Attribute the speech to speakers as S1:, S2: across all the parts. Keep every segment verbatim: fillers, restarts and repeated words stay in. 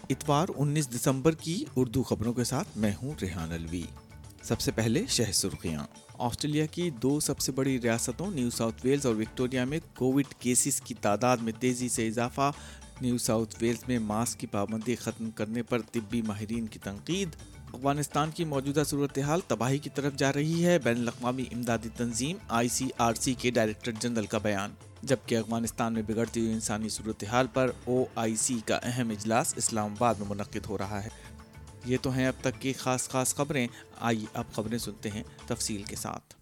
S1: इतवार उन्नीस दिसंबर की उर्दू खबरों के साथ मैं हूं रेहान अलवी। सबसे पहले शहर सुर्खियां। ऑस्ट्रेलिया की दो सबसे बड़ी रियासतों न्यू साउथ वेल्स और विक्टोरिया में कोविड केसेस की तादाद में तेजी से इजाफा। न्यू साउथ वेल्स में मास्क की पाबंदी खत्म करने पर तिब्बी माहिरीन की तनकीद। अफगानिस्तान की मौजूदा सूरत हाल तबाही की तरफ जा रही है। बैनुल अक़वामी इमदादी तंजीम आई सी आर सी के डायरेक्टर जनरल का बयान। जबकि अफगानिस्तान में बिगड़ती हुई इंसानी सूरत हाल पर ओ आई सी का अहम इजलास इस्लामाबाद में मुनक्किद हो रहा है। ये तो हैं अब तक की खास खास खबरें। आइए अब खबरें सुनते हैं तफसील के साथ।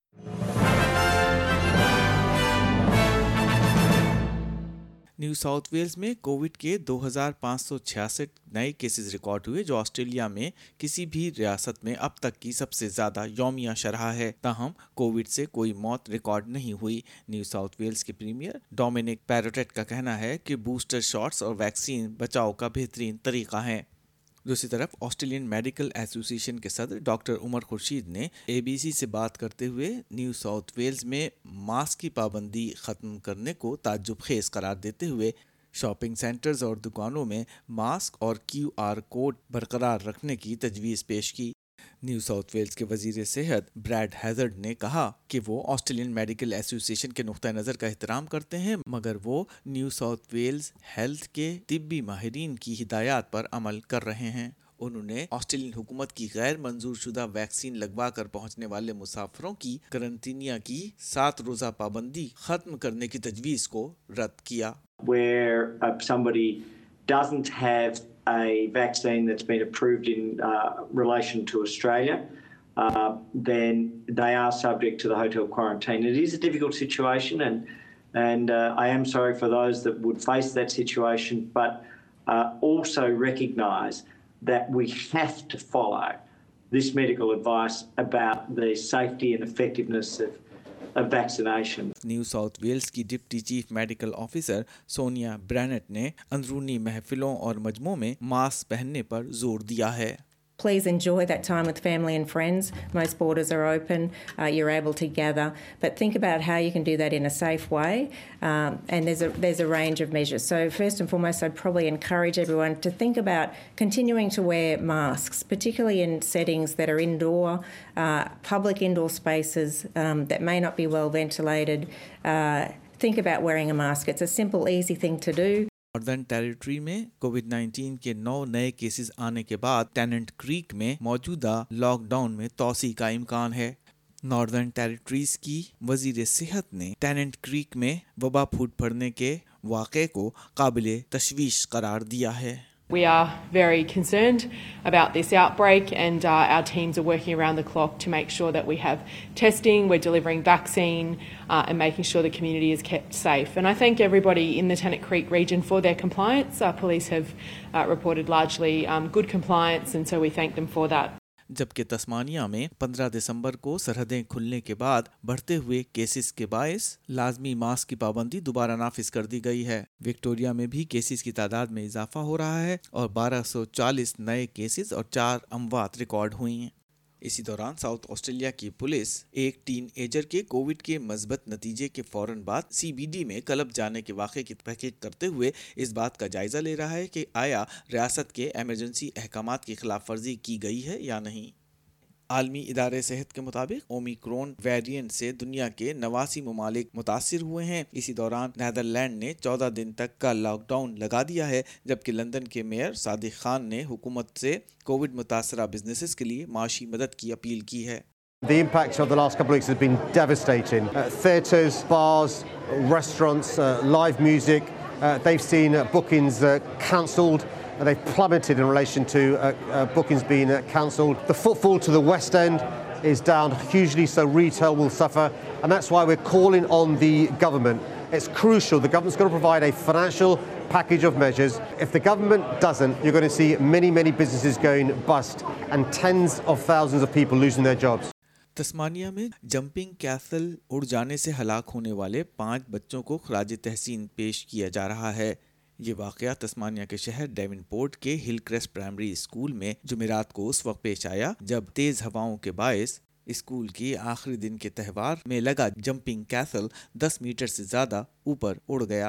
S1: न्यू साउथ वेल्स में कोविड के दो हज़ार पाँच सौ छियासठ नए केसेस रिकॉर्ड हुए, जो ऑस्ट्रेलिया में किसी भी रियासत में अब तक की सबसे ज्यादा यौमिया शरह है। ताहम कोविड से कोई मौत रिकॉर्ड नहीं हुई। न्यू साउथ वेल्स के प्रीमियर डोमिनिक पैरोटेट का कहना है कि बूस्टर शॉट्स और वैक्सीन बचाव का बेहतरीन तरीका है। दूसरी तरफ ऑस्ट्रेलियन मेडिकल एसोसिएशन के सदर डॉक्टर उमर खुर्शीद ने एबीसी से बात करते हुए न्यू साउथ वेल्स में मास्क की पाबंदी खत्म करने को ताज्जुब खेज करार देते हुए शॉपिंग सेंटर्स और दुकानों में मास्क और क्यू आर कोड बरकरार रखने की तजवीज़ पेश की। न्यू साउथ वेल्स के वजीर सेहत ब्रैड हैजर्ड ने कहा कि वो ऑस्ट्रेलियन मेडिकल एसोसिएशन के नुक्ता नज़र का एहतराम करते हैं, मगर वो न्यू साउथ वेल्स हेल्थ के तिब्बी माहिरीन की हिदायत पर अमल कर रहे हैं। उन्होंने ऑस्ट्रेलियन हुकूमत की गैर मंजूर शुदा वैक्सीन लगवा कर पहुँचने वाले मुसाफिरों की करंटीनिया की सात रोज़ा पाबंदी खत्म करने की तजवीज़ को रद्द किया।
S2: Where uh, somebody doesn't have a vaccine that's been approved in uh, relation to Australia, uh, then they are subject to the hotel quarantine. It is a difficult situation, and and uh, I am sorry for those that would face that situation, but uh, also recognise that we have to follow this medical advice about the safety and effectiveness of vaccination.
S1: New South Wales की deputy chief medical officer Sonia Brannett ने अंदरूनी महफिलों और मजमों में mask पहनने पर जोर दिया है।
S3: Please enjoy that time with family and friends. Most borders are open, uh, you're able to gather, but think about how you can do that in a safe way, um, and there's a there's a range of measures. So first and foremost, I'd probably encourage everyone to think about continuing to wear masks, particularly in settings that are indoor, uh, public indoor spaces um, that may not be well ventilated. Uh, think about wearing a mask. It's a simple, easy thing to do.
S1: Northern Territory में Covid nineteen के नौ नए cases आने के बाद tenant creek में मौजूदा lockdown में तोसी का इम्कान है। नॉर्दर्न टेरिटरीज की वजीर सेहत ने टेनेंट क्रीक में वबा फूट पड़ने के वाक़े को काबिले तशवीश करार दिया है।
S4: We are very concerned about this outbreak, and uh, our teams are working around the clock to make sure that we have testing, we're delivering vaccine, uh, and making sure the community is kept safe. And I thank everybody in the Tennant Creek region for their compliance. Our police have uh, reported largely um, good compliance, and so we thank them for that.
S1: जबकि Tasmania में पंद्रह दिसंबर को सरहदें खुलने के बाद बढ़ते हुए cases के बायस लाजमी मास्क की पाबंदी दोबारा नाफिज कर दी गई है। विक्टोरिया में भी केसेस की तादाद में इजाफा हो रहा है और बारह सौ चालीस नए केसेस और चार अमवात रिकॉर्ड हुई हैं। इसी दौरान साउथ ऑस्ट्रेलिया की पुलिस एक टीन एजर के कोविड के मस्बत नतीजे के फौरन बाद सीबीडी में क्लब जाने के वाक़े की तहकीक करते हुए इस बात का जायजा ले रहा है कि आया रियासत के एमरजेंसी अहकामात की खिलाफ वर्जी की गई है या नहीं। आलमी इदारे सेहत के मुताबिक ओमिक्रॉन वेरिएंट से दुनिया के नवासी ममालिक मुतासिर हुए हैं। इसी दौरान नीदरलैंड ने चौदह दिन तक का लॉकडाउन लगा दिया है, जबकि लंदन के मेयर सादिक खान ने हुकूमत से कोविड मुतासरा बिजनेसेस के लिए माशी मदद की अपील की है।
S5: The impact of the last couple of weeks has been devastating. Uh, theatres, bars, restaurants, uh, live music, uh, they've seen uh, bookings uh, cancelled. They've plummeted in relation to uh, uh, bookings being uh, cancelled. The footfall to the West End is down hugely, so retail will suffer. And that's why we're calling on the government. It's crucial. The government's got to provide a financial package of measures. If the government doesn't, you're going to see many, many businesses going bust and tens of thousands of people losing their jobs.
S1: Tasmania में jumping castle उड़ जाने से हलाक होने वाले पाँच बच्चों को खराज तहसीन पेश किया जा रहा है। ये वाक़या तस्मानिया के शहर डेवनपोर्ट के हिलक्रेस्ट प्राइमरी स्कूल में जुमेरात को उस वक्त पेश आया जब तेज़ हवाओं के बायस स्कूल के आखिरी दिन के त्यौहार में लगा जंपिंग कैसल दस मीटर से ज़्यादा ऊपर उड़ गया।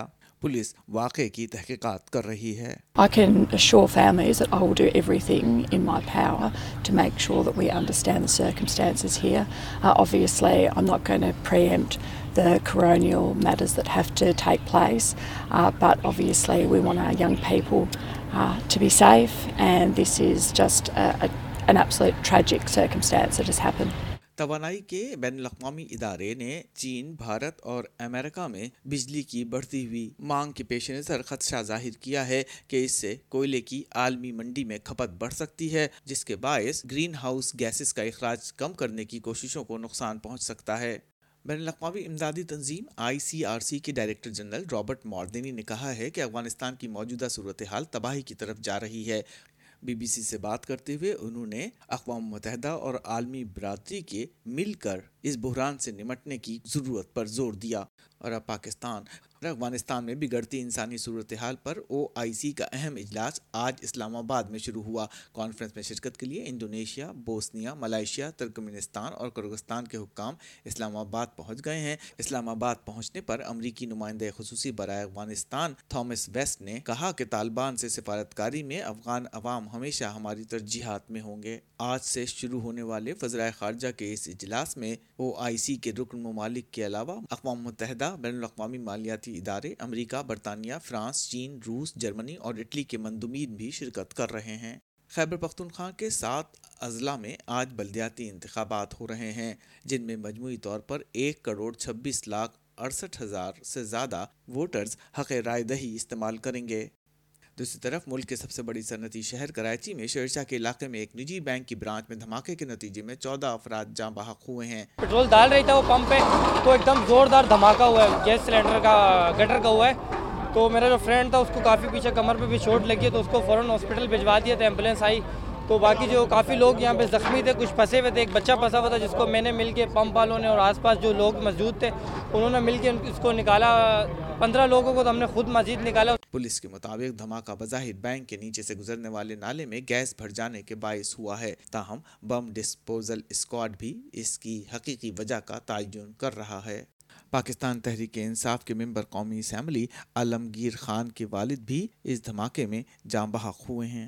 S1: पुलिस वाक़े की तहकीकात कर रही है।
S6: I can assure families that I will do everything in my power to make sure that we understand the circumstances here. Uh, obviously, I'm not going to preempt the coronial matters that have to take place, uh, but obviously we want our young people uh, to be safe, and this is just a, a, an absolute tragic circumstance that has happened.
S1: तवानाई के बैनुल-अक़वामी इदारे ने चीन, भारत और America में बिजली की बढ़ती हुई मांग के पेश नज़र खदशा जाहिर किया है कि इससे कोयले की आलमी मंडी में खपत बढ़ सकती है, जिसके बायस ग्रीन हाउस गैसेस का इखराज कम करने की कोशिशों को नुकसान पहुंच सकता है। बैनुल-अक़वामी इमदादी तंजीम आई सी आर सी के डायरेक्टर जनरल रॉबर्ट मॉर्देनी ने कहा है कि अफगानिस्तान की मौजूदा सूरत हाल तबाही की तरफ जा रही है। बी बी सी से बात करते हुए उन्होंने अक़वाम मुत्तहिदा और आलमी बरादरी के मिलकर इस बहरान से निमटने की ज़रूरत पर जोर दिया। और अब पाकिस्तान और अफगानिस्तान में बिगड़ती इंसानी सूरत हाल पर ओ आई सी का अहम इजलास आज इस्लामाबाद में शुरू हुआ। कॉन्फ्रेंस में शिरकत के लिए इंडोनेशिया, बोस्निया, मलेशिया, तुर्कमेनिस्तान और किर्गिस्तान के हुक्काम इस्लामाबाद पहुंच गए हैं। इस्लामाबाद पहुंचने पर अमरीकी नुमाइंदे खुसूसी बराए अफगानिस्तान थॉमस वेस्ट ने कहा कि तालिबान से सिफारतकारी में अफगान अवाम हमेशा हमारी तरजीहात में होंगे। आज से शुरू होने वाले वज़राए ख़ारजा के इस इजलास में ओ आई सी के रुकन ममालिक के अलावा अक़वाम मुत्तहिदा, बैनुल-अक़वामी मालियाती इदारे, अमरीका, बरतानिया, फ्रांस, चीन, रूस, जर्मनी और इटली के मंदुमीन भी शिरकत कर रहे हैं। खैबर पख्तूनख्वा के सात अजला में आज बल्दियाती इंतखाबात हो रहे हैं, जिनमें मजमूई तौर पर एक करोड़ छब्बीस लाख अड़सठ हज़ार से ज़्यादा वोटर्स हक़ राय दही इस्तेमाल करेंगे। दूसरी तरफ मुल्क के सबसे बड़ी सनती शहर कराची में शेरशाह के इलाके में एक निजी बैंक की ब्रांच में धमाके के नतीजे में चौदह अफराद जाँ बहक हुए हैं।
S7: पेट्रोल डाल रही था वो पंप पे, तो एकदम जोरदार धमाका हुआ है, गैस सिलेंडर का गटर का हुआ है। तो मेरा जो फ्रेंड था उसको काफ़ी पीछे कमर पे भी चोट लगी है, तो उसको फ़ौरन हॉस्पिटल भिजवा दिया था, एम्बुलेंस आई। तो बाकी जो काफ़ी लोग यहाँ पे ज़ख्मी थे, कुछ फंसे हुए थे। एक बच्चा फंसा हुआ था जिसको मैंने मिल के पंप वालों ने और आसपास जो लोग मौजूद थे उन्होंने मिल के इसको निकाला। पंद्रह लोगों को तो हमने खुद मजीद निकाला।
S1: पुलिस के मुताबिक धमाका बज़ाहिर बैंक के नीचे से गुजरने वाले नाले में गैस भर जाने के बायस हुआ है। ताहम बम डिस्पोजल स्क्वाड भी इसकी हकीकी वजह का तयन कर रहा है। पाकिस्तान तहरीक इंसाफ के मेंबर कौमी असम्बली आलमगीर खान के वालिद भी इस धमाके में जाँ बहक हुए हैं।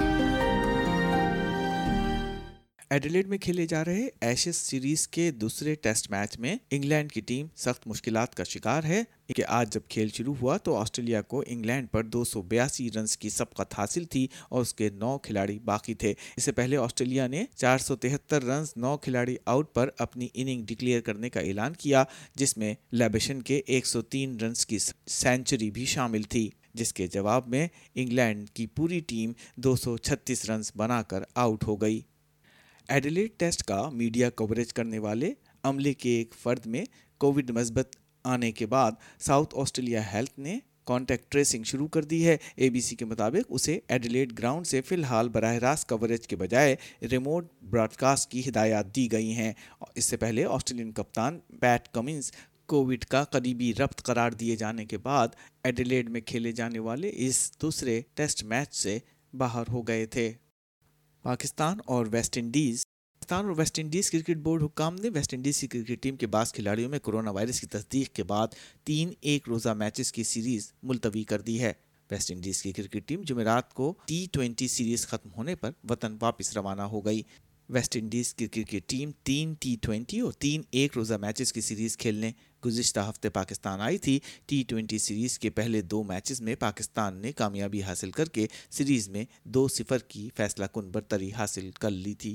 S1: एडिलेड में खेले जा रहे एशेज सीरीज के दूसरे टेस्ट मैच में इंग्लैंड की टीम सख्त मुश्किलात का शिकार है कि आज जब खेल शुरू हुआ तो ऑस्ट्रेलिया को इंग्लैंड पर दो सौ बयासी रन की सबकत हासिल थी और उसके नौ खिलाड़ी बाकी थे। इससे पहले ऑस्ट्रेलिया ने चार सौ तिहत्तर रन नौ खिलाड़ी आउट पर अपनी इनिंग डिक्लेयर करने का ऐलान किया, जिसमें लेबेशन के एक सौ तीन रन की सेंचुरी भी शामिल थी, जिसके जवाब में इंग्लैंड की पूरी टीम दो सौ छत्तीस रन बनाकर आउट हो गई। एडिलेड टेस्ट का मीडिया कवरेज करने वाले अमले के एक फर्द में कोविड मस्बत आने के बाद साउथ ऑस्ट्रेलिया हेल्थ ने कॉन्टैक्ट ट्रेसिंग शुरू कर दी है। ए बी सी के मुताबिक उसे एडिलेड ग्राउंड से फिलहाल बराह रास्त कवरेज के बजाय रिमोट ब्रॉडकास्ट की हिदायत दी गई हैं। इससे पहले ऑस्ट्रेलियन कप्तान पैट कमिंस कोविड का करीबी रब्त करार दिए जाने के बाद एडिलेड में खेले जाने वाले इस दूसरे टेस्ट मैच से बाहर हो गए थे। पाकिस्तान और वेस्ट इंडीज़ पाकिस्तान और वेस्ट इंडीज़ क्रिकेट बोर्ड हुक्काम ने वेस्ट इंडीज़ की क्रिकेट टीम के बास खिलाड़ियों में कोरोना वायरस की तस्दीक के बाद तीन एक रोज़ा मैचेस की सीरीज़ मुलतवी कर दी है। वेस्ट इंडीज़ की क्रिकेट टीम जुमेरात को टी ट्वेंटी सीरीज़ ख़त्म होने पर वतन वापस रवाना हो गई। वेस्ट इंडीज़ की क्रिकेट टीम तीन टी ट्वेंटी और तीन एक रोज़ा मैचेस की सीरीज़ खेलने गुज़िश्ता हफ्ते पाकिस्तान आई थी। टी ट्वेंटी सीरीज़ के पहले दो मैचेस में पाकिस्तान ने कामयाबी हासिल करके सीरीज़ में दो सिफर की फैसला कुन बरतरी हासिल कर ली थी।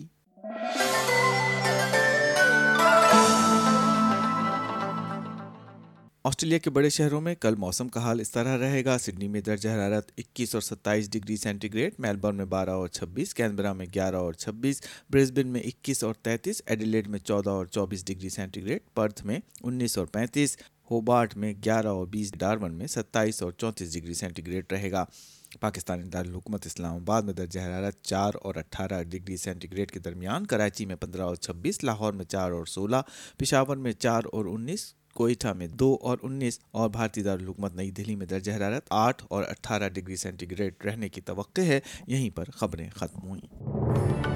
S1: ऑस्ट्रेलिया के बड़े शहरों में कल मौसम का हाल इस तरह रहेगा। सिडनी में दर्जा हरारत इक्कीस और सत्ताईस डिग्री सेंटीग्रेड, मेलबर्न में बारह और छब्बीस, कैनबरा में ग्यारह और छब्बीस, ब्रिस्बेन में इक्कीस और तैंतीस, एडिलेड में चौदह और चौबीस डिग्री सेंटीग्रेड, पर्थ में उन्नीस और पैंतीस, होबार्ट में ग्यारह और बीस, डार्वन में सत्ताईस और चौंतीस डिग्री सेंटीग्रेड रहेगा। पाकिस्तानी दारुल हुकूमत इस्लामाबाद में दर्जा हरारत चार और अट्ठारह डिग्री सेंटीग्रेड के दरमियान, कराची में पंद्रह और छब्बीस, लाहौर में चार और सोलह, पेशावर में चार और उन्नीस, कोयटा में दो और उन्नीस और भारतीय दारुल हुकूमत नई दिल्ली में दर्जा हरारत आठ और अट्ठारह डिग्री सेंटीग्रेड रहने की तवक्को है। यहीं पर खबरें खत्म हुई।